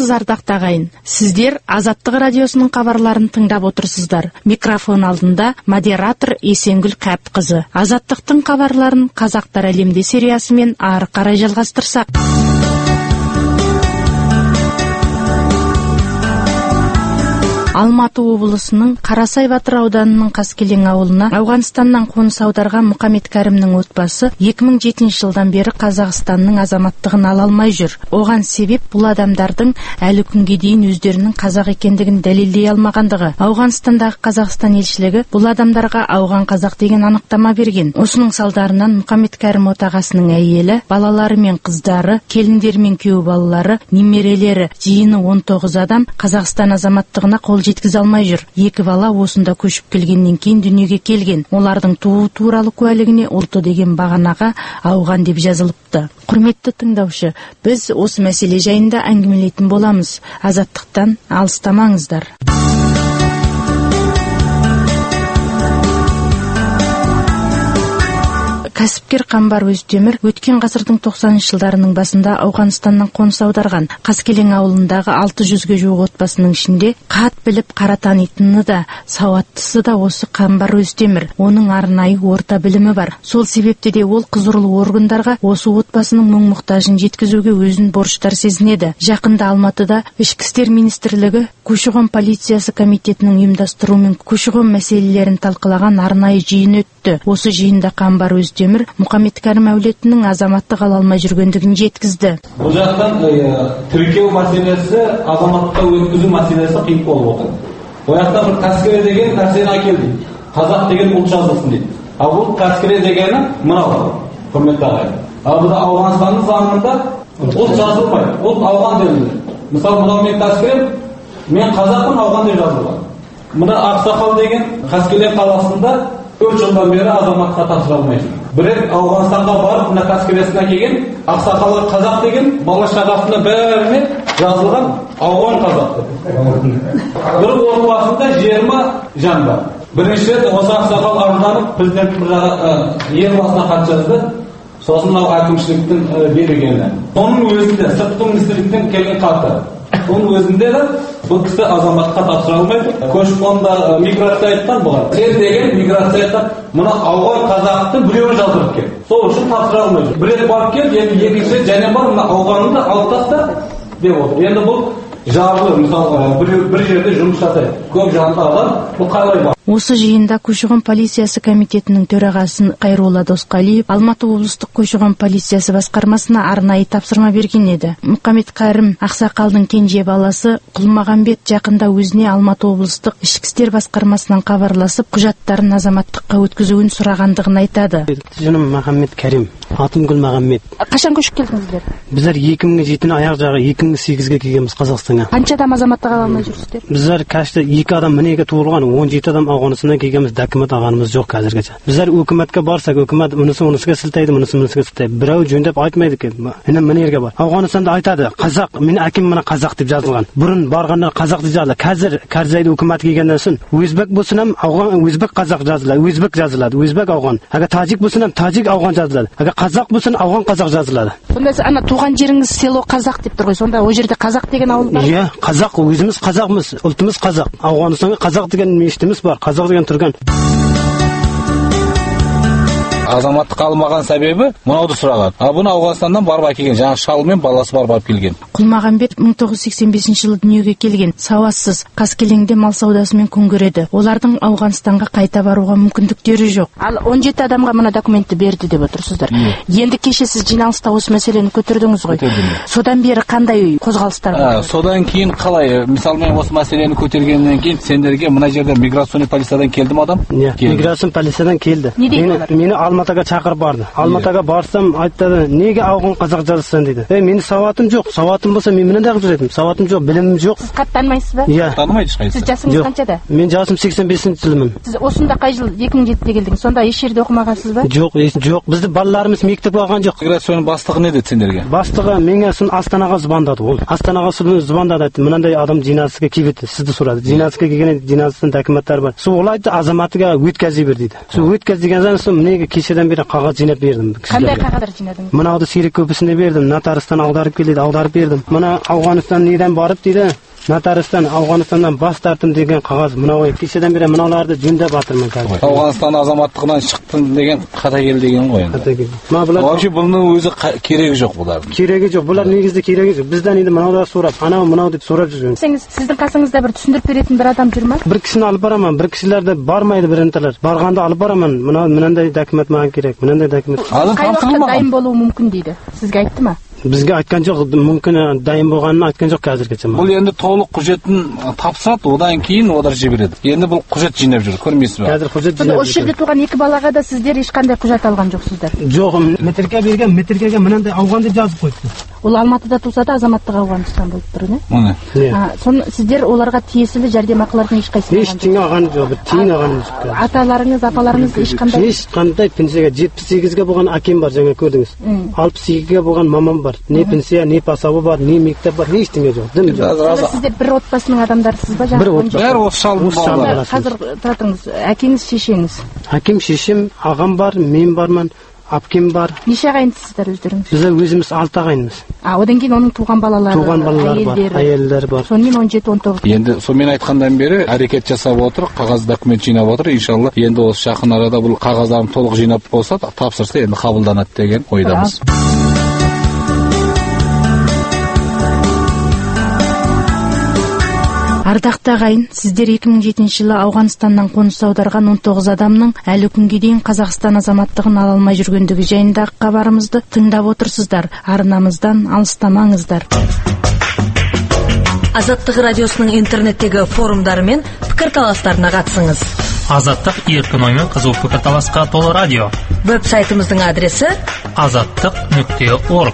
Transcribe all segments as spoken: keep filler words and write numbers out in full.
Саламатсыз ардақты ағайын. Сіздер Азаттық радиосының хабарларын тыңдап отырсыздар. Микрофон алдында модератор Есенгүл Қапқызы. Азаттықтың хабарларын Қазақтар әлемде сериясымен ары қарай жалғастырсақ. Алматы облысының Қарасай Батыр ауданының Қаскелең ауылына Ауғанстаннан қоныс аударған Мұхаммед Кәрімнің отбасы екі мың жетінші жылдан бері Қазақстанның азаматтығын ала алмай жүр. Оған себеп бұл адамдардың әлі күнге дейін өздерінің қазақ екендігін дәлелдей алмағандығы. Ауғанстандағы Қазақстан елшілігі бұл адамдарға ауған қазақ деген анықтама берген. Осының салдарынан Мұхаммед Кәрім отағасының әйелі, балалары мен қыздары, келіндері мен күйеу балалары, немерелері, жиыны он тоғыз адам Қазақстан азаматтығына қол жеткізе алмай жүр. Екі бала осында көшіп келгеннен кейін дүниеге келген. Олардың туу туралы куәлігіне ұлты деген бағанаға ауған деп жазылыпты. Құрметті тыңдаушы, біз осы мәселе жайында әңгімелейтін боламыз. Азаттықтан алыстамаңыздар. Кәсіпкер Қамбар Өздемір өткен ғасырдың тоқсаныншы жылдарының басында Ауғанстаннан қоныс аударған. Қаскелең ауылындағы алты жүзге жуық отбасының ішінде қат біліп қара танитыны да, сауаттысы да осы Қамбар Өздемір. Оның арнайы орта білімі бар. Сол себепті де ол құзырлы органдарға осы отбасының мұң-мұқтажын жеткізуге өзін борыштар сезінеді. Жақында Алматыда Ішкі істер министрлігі көші-қон полициясы комитетінің ұйымдастыруымен көші-қон мәселелерін талқылаған арнайы жиын өтті. Осы жиында Қамбар Өздемір Мұхаммед Кәрім әулетінің азаматтық ала алмай жүргендігін жеткізді. Бұл жақтан тіркеу мәселесі, азаматтыққа өткізу мәселесі қиын болып отыр. Ояқта бір Қаскелең деген нәрсені әкелді. Қазақ деген ұлт жазылсын дейді. Ал бұл Қаскелең дегені мынау, құрметті ағайын. Ал бұл Ауғанстанның заңында ұлт жазылмайды, ұлт ауған делінеді. Мысалы, мынау мен Қаскелең, мен қазақпын, ауған деп жазылған. Мына Ақсақал деген Қаскелең қаласында төрт жылдан бері азаматқа тапсыра алмай жүр. Бірек Ауғанстанға барып, мына Қаскелеңге келген, Ақсақалы қазақ деген бала шағасына бәріне жазылған ауған қазақ. Бір отбасында жиырма жан бар. Бірінші рет осы Ақсақал арызданып, президенттің елбасына хат жазды. Сосын мынау әкімшіліктің берілгені. Соның өзінде сыртқы министрліктен келген хаты. Соның өзінде де бұл кісі азаматқа тапсыра алмайды. Көші-қонда миграция айтқан бұған. Сен деген миграция айтқан, мына ауған қазақты біреуі жаздырып кел. Сол үшін тапсыра алмайды. Бір рет барып кел, енді екінші және бар, мына ауғанды алып таста деп отыр. Енді бұл жарлы, мысалға, бір жерде жұмыс жасайды. Көп жанды адам, бұл қалай бар? Осы жиында көші-қон полициясы комитетінің төрағасын Қайролла Досқалиев Алматы облыстық көші-қон полициясы басқармасына арнайы тапсырма берген еді. Мұхаммед Кәрім Ақсақалдың кенже баласы Құлмағамбет жақында өзіне Алматы облыстық ішкі істер басқармасынан хабарласып, құжаттарын азаматтыққа өткізуін сұрағандығын айтады. Жөнім Мұхаммед Кәрім, атым Құлмағамбет. Қашан көшіп келдіңіздер? Біздер екі мың жетінің аяқ жағы екі мың сегізге келгенбіз Қазақстанға. Қанша адам азаматтық ала алмай жүрсіздер? Біздер кәшті екі адам мінеге туылған, он жеті адам Ауғанстаннан келгенбіз, документ алғанымыз жоқ қазіргече. Біздер өкіметке барсақ, өкімет мұнысы мұнысыға сілтейді, мұнысы мұнысыға сілтейді. Біреу жөндеп айтмайды ке. Міне мінерге бар. Ауғанстанда айтады, қазақ, мен әкем мына қазақ деп жазылған. Бұрын барғанда қазақ деп жазылды. Қазір Карзайды өкімет келгеннен соң өзбек болсын ham ауған өзбек қазақ жазылады, өзбек жазылады, өзбек ауған. Егер тажик болсын ham тажик ауған жазылады. Егер қазақ болсын ауған қазақ жазылады. Сонда ана туған жеріңіз село қазақ деп тұр ғой. Сонда ол жерде қазақ деген ауыл бар? Иә, қазақ, өзіміз қазақмыз, ұлтымыз қазақ. Ауғанстанға қазақ деген мешітіміз бар, қазақ деген тұрған. Азаматтық алмаған себебі мынауды сұраған. А бұны Ауғанстаннан барып әкелген, жаңа шал мен баласы барып алып келген. Құлмағамбет мың тоғыз жүз сексен бесінші жылы дүниеге келген. Сауатсыз, Қаскелеңде мал саудасымен күн көреді. Олардың Ауғанстанға қайта баруға мүмкіндіктері жоқ. Ал он жеті адамға мына документті берді деп отырсыздар. Енді кеше сіз жиналыста осы мәселені көтердіңіз ғой. Содан бері қандай қозғалыстар бар? Содан кейін қалай? Мысалы мен осы мәселені көтергеннен кейін сендерге мына жерде миграционный полициядан келдім адам? Миграцион полициядан келді. Мені Алматыға шақырып барды. Алматыға барсам айтты, неге ауған қазақ жазылсын дейді. Ей, менің сауатым жоқ. Сауатым болса мен мені дағы жүретім. Сауатым жоқ, білімім жоқ. Сіз хат танымайсыз ба? Иә. Танымайды ешқайсысы. Сіз жасыңыз қаншада? Мен жасым сексен бесінші жылымын. Сіз осында қай жыл екі мың жетіде келдіңіз? Сонда еш жерде оқымағансыз ба? Жоқ, жоқ. Бізді балаларымыз мектеп алған жоқ. Миграцияның бастығы не деді сендерге? Бастығы менің сын Астанаға звондады ол. Астанаға звондады, айтты, мынандай адам жинасыға келді, сізді сұрады. Жинасыға келген жинасының документтері бар. Сол айтты, азаматыға өткізі бер дейді. Сол өткіз деген соң менің кеше кешеден бері қағаз жинап бердім. Қандай қағаздар жинадыңыз? Мынауды Сирек көпісіне бердім, нотариустан аударып келеді, аударып бердім. Мына Ауғанстан неден барып дейді, нотариустан Ауғанстаннан бас тартым деген қағаз. Мынау кешеден бері мынауларды жөндеп жатырмын қазір. Ауғанстан азаматтығынан шықтым деген қата келді деген ғой енді. Қата келді. Ма бұлар вообще бұның өзі керегі жоқ бұлардың. Керегі жоқ. Бұлар негізде керегі жоқ. Бізден енді мынаулар сұрап, анау мынау деп сұрап жүрген. Сеңіз сіздің қасыңызда бір түсіндіріп беретін бір адам жүр ма? Бір кісіні алып барамын, бір кісілерді бармайды бірінтілер. Барғанда алып барамын. Мынау мынандай документ маған керек. Мынандай документ. Қай уақытта дайын болуы мүмкін дейді. Сізге айтты ма? Бізге айтқан жоқ, мүмкін дайын болғанын айтқан жоқ қазіргече. Бұл енді толық құжатын тапсырады, одан кейін олар жібереді. Енді бұл құжат жинап жүр, көрмейсіз бе? Қазір құжат жинап жүр. Осы жерде туған екі балаға да сіздер ешқандай құжат алған жоқсыздар? Жоқ, метрге берген, метрге мынандай ауған деп жазып қойыпты. Ол Алматыда туса да азаматтық Ауғанстан болып тұр, не? Міне. Сон сіздер оларға тиесілі жәрдемақылардың ешқайсысын алған жоқ? Ештеңе алған жоқ, бір тиын алған жоқ. Аталарыңыз, апаларыңыз ешқандай? Ешқандай пенсияға жетпіс сегізге болған әкем бар, жаңа көрдіңіз. алпыс екіге болған мамам бар. Не пенсия, не пасабы бар, не мектеп бар, ештеңе жоқ. Дым жоқ. Сіздер бір отбасының адамдарысыз ба? Бір отбасы. Бәрі осы шалдың балалары. Қазір тұратыңыз, әкеңіз, шешеңіз? Әкем, шешем, ағам бар, мен бармын. Апкем бар. Неше ағайындысыздар өздеріңіз? Біз өзіміз алты ағайындымыз. А, одан кейін оның туған балалары, туған балалары бар, әйелдері бар. Сонымен он жеті он тоғыз. Енді сонымен айтқандан бері әрекет жасап отыр, қағаз документ жинап отыр. Иншалла, енді осы жақын арада бұл қағаздарын толық жинап болса, тапсырса енді қабылданады деген ойдамыз. Ардақты ағайын, сіздер екі мың жетінші жылы Ауғанстаннан қоныс аударған он тоғыз адамның әлі күнге дейін Қазақстан азаматтығын ала алмай жүргендігі жайындағы хабарымызды тыңдап отырсыздар. Арнамыздан алыстамаңыздар. Азаттық радиосының интернеттегі форумдары мен пікірталастарына қатысыңыз. Азаттық еркін оймен қызу пікірталасқа толы радио. Веб-сайтымыздың адресі азаттық нүкте орг.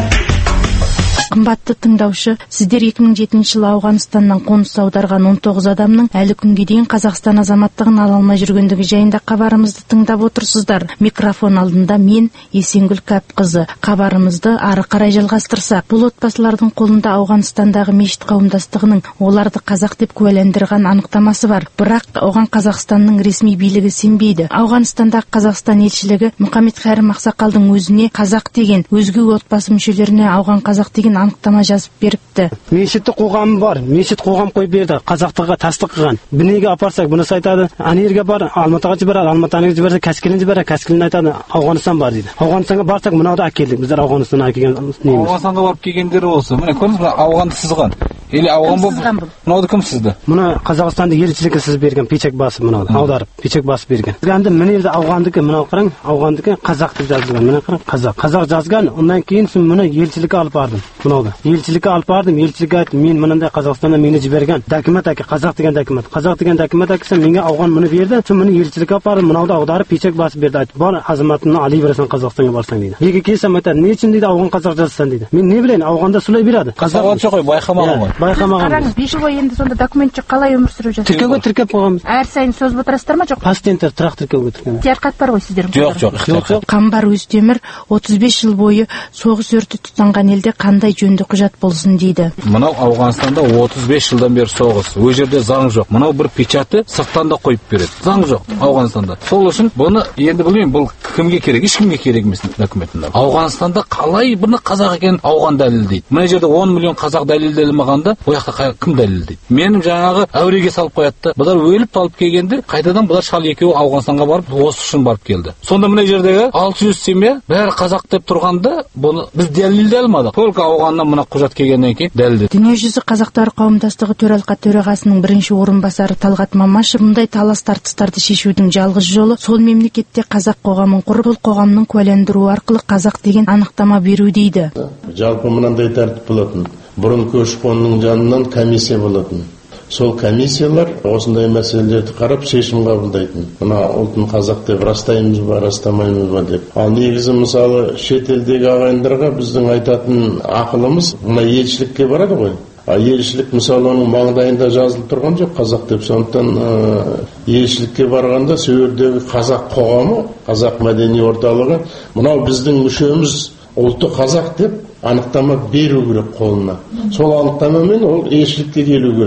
Қымбатты тыңдаушы, сіздер екі мың жетінші жылы Ауғанстаннан қоныс аударған он тоғыз адамның әлі күнге дейін Қазақстан азаматтығын ала алмай жүргендігі жайында хабарымызды тыңдап отырсыздар. Микрофон алдында мен Есенгүл Кәпқызы. Хабарымызды ары қарай жалғастырсақ, бұл отбасылардың қолында Ауғанстандағы мешіт қауымдастығының оларды қазақ деп куәландырған анықтамасы бар. Бірақ оған Қазақстанның ресми билігі сенбейді. Ауғанстандағы Қазақстан елшілігі Мұхаммед Кәрім Ақсақалдың өзіне қазақ деген, өзге отбасы мүшелеріне ауған қазақ деген анықтама жазып беріпті. Мешітті қоғамы бар, мешіт қоғам қойып берді, қазақтығы тастық қылған. Бінеге апарсақ, бұнысы айтады, анерге бар, Алматыға жібереді, Алматыға жіберсе, Кәскелен жібереді, Кәскелен айтады, Ауғанстан бар дейді. Ауғанстанға барсақ, мынауды әкелдік, біздер Ауғанстанға әкелген неміз. Ауғанстанға барып келгендері осы. Міне көрдіңіз бе, Ауғанды сызған. Или Ауған болып, мынауды кім сызды? Мұны Қазақстанды елшілігі сыз берген, печек басы мынауды, аударып, печек басы берген. Енді міне елді Ауғандікі, мынау қараң, Ауғандікі қазақ деп жазылған, міне қараң, қазақ. Қазақ жазған, ондан кейін соң мұны елшілікке алып бардым. Мынауды. Елшілікке алып бардым, елшілікке айттым, мен мынандай Қазақстаннан мені жіберген. Документ әке, қазақ деген документ. Қазақ деген документ әкесі менге Ауған мұны берді. Соң мұны елшілікке алып бардым, мынауды аударып, печек басы берді. Айтты, бар азаматыңды али бересің Қазақстанға барсаң дейді. Неге келсем айтады, не үшін дейді Ауған қазақ жазсаң дейді. Мен не білейін, Ауғанда солай береді. Қазақ жоқ қой, байқамаған ғой. Байқамаған. бес жыл бойы енді сонда документ жоқ, қалай өмір сүріп жатырсыз? Тіркеуге тіркеп қойғанбыз. Әр сайын сөз отырасыздар ма, жоқ? Пациенттер тұрақ тіркеуге тіркеміз. Ixtiyar хат бар ғой сіздердің? Жоқ, жоқ, ixtiyar хат. Қамбар Өздемір отыз бес жыл бойы соғыс өрті тұтанған елде қандай жөнді құжат болсын дейді. Мынау Ауғанстанда отыз бес жылдан бері соғыс. Ол жерде заң жоқ. Мынау бір печаты сырттан да қойып береді. Заң жоқ Ауғанстанда. Сол үшін бұны енді білмеймін, бұл кімге керек? Ешкімге керек емес документінде. Ауғанстанда қалай бұны қазақ екенін Ауған дәлелдейді. Мына жерде он миллион қазақ дәлелделмағанда, ол жақта кім дәлелдейді? Менің жаңағы әуреге салып қоятты. Бұлар өліп талып келгенде, қайтадан бұлар шал екеуі Ауғанстанға барып, осы үшін барып келді. Сонда мына жердегі алты жүз семья бәрі қазақ деп тұрғанда, бұны біз дәлелдей алмадық. Только Ауғаннан мына құжат келгеннен кейін дәлелдеді. Дүниежүзі қазақтары қауымдастығы төралқа төрағасының бірінші орынбасары Талғат Мамашев мұндай талас тартыстарды шешудің жалғыз жолы сол мемлекетте қазақ қоғамын құрып, ол қоғамның куәландыруы арқылы қазақ деген анықтама беру дейді. Жалпы мынандай тәртіп болатын. Бұрын көші-қонның жанынан комиссия болатын. Сол комиссиялар осындай мәселелерді қарап шешім қабылдайтын. Мына ұлтын қазақ деп растаймыз ба, растамаймыз ба деп. Ал негізі мысалы шетелдегі ағайындарға біздің айтатын ақылымыз мына елшілікке барады ғой. А елшілік мысалы оның маңдайында жазылып тұрған жоқ қазақ деп. Сондықтан елшілікке барғанда сөйердегі қазақ қоғамы, қазақ мәдени орталығы, мынау біздің мүшеміз ұлты қазақ деп анықтама беру керек қолына. Сол анықтамамен ол елшілікке келу керек.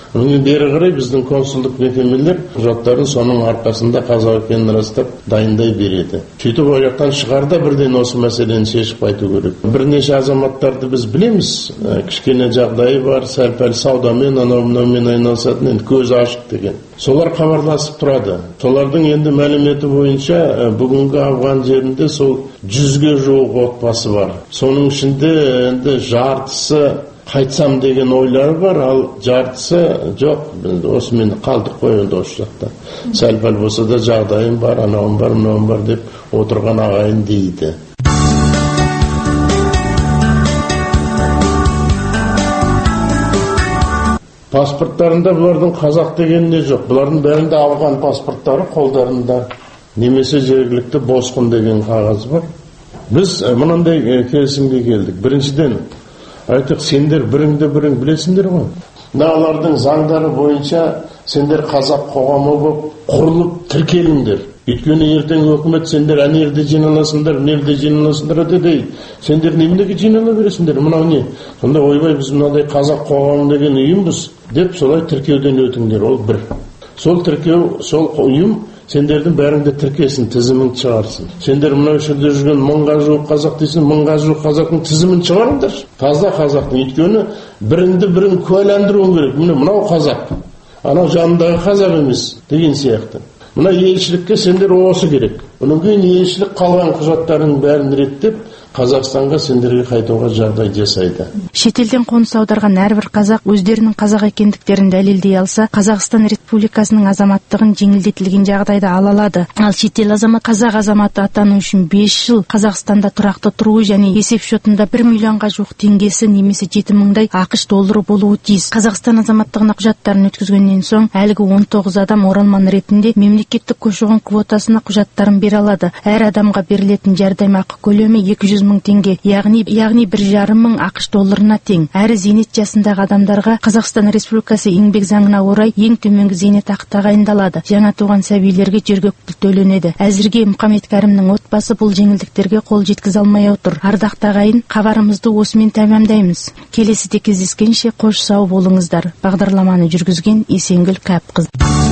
Оның бері қарай біздің консулдық мекемелер құжаттарын соның арқасында қазақ екенін растап дайындай береді. Сөйтіп ол жақтан шығарда бірден осы мәселені шешіп қайту керек. Бірнеше азаматтарды біз білеміз, кішкене жағдайы бар, сәл-пәл саудамен, анау-мынаумен айналысатын, енді көзі ашық деген. Солар хабарласып тұрады. Солардың енді мәліметі бойынша бүгінгі Афган жерінде сол жүзге жуық отбасы бар. Соның ішінде енді жартысы қайтсам деген ойлары бар, ал жартысы жоқ, осымен қалдық қой енді осы жақта. Сәл-пәл болса да жағдайым бар, анауым бар, мынауым бар деп отырған ағайын дейді. Паспорттарында бұлардың қазақ дегеніне жоқ. Бұлардың бәрінде Афган паспорттары қолдарында, немесе жергілікті босқын деген қағаз бар. Біз мынандай келісімге келдік. Біріншіден, айтық, сендер біріңді бірің білесіңдер ғой. Мыналардың заңдары бойынша сендер қазақ қоғамы болып құрылып тіркеліңдер. Өйткені ертең өкімет сендер әне жерде жиналасыңдар, мына жерде жиналасыңдар дейді. Сендер неменеге жинала бересіңдер? Мынау не? Сонда ойбай, біз мынадай қазақ қоғамы деген ұйымбыз деп солай тіркеуден өтіңдер. Ол бір. Сол тіркеу, сол ұйым сендердің бәріңді тіркесін, тізімін шығарсын. Сендер мынау жерде жүрген мыңға жуық қазақ дейсің, мыңға жуық қазақтың тізімін шығарыңдар. Таза қазақтың. Өйткені біріңді бірің куәландыруың керек. Міне мынау қазақ, анау жанындағы қазақ емес деген сияқты. Мына елшілікке сендер осы керек. Онан кейін елшілік қалған құжаттардың бәрін реттеп Қазақстанға сендерге қайтуға жағдай жасайды. Шетелден қоныс аударған әрбір қазақ өздерінің қазақ екендіктерін дәлелдей алса, Қазақстан Республикасының азаматтығын жеңілдетілген жағдайда ала алады. Ал шетел азамат қазақ азаматы атану үшін бес жыл Қазақстанда тұрақты тұруы және есеп шотында бір миллионға жуық теңгесі немесе жеті мыңдай ақш доллары болуы тиіс. Қазақстан азаматтығына құжаттарын өткізгеннен соң әлгі он тоғыз адам оралман ретінде мемлекеттік көші-қон квотасына құжаттарын бере алады. Әр адамға берілетін жәрдемақы көлемі екі жүз мың теңге, яғни яғни бір жарым мың ақш долларына тең. Әрі зейнет жасындағы адамдарға Қазақстан Республикасы еңбек заңына орай ең төменгі зейнетақы тағайындалады. Жаңа туған сәбилерге жергілікті төленеді. Әзірге Мұхаммед Кәрімнің отбасы бұл жеңілдіктерге қол жеткізе алмай отыр. Ардақты ағайын, хабарымызды осымен тәмамдаймыз. Келесіде кездескенше қош сау болыңыздар. Бағдарламаны жүргізген Есенгүл Кәпқызы.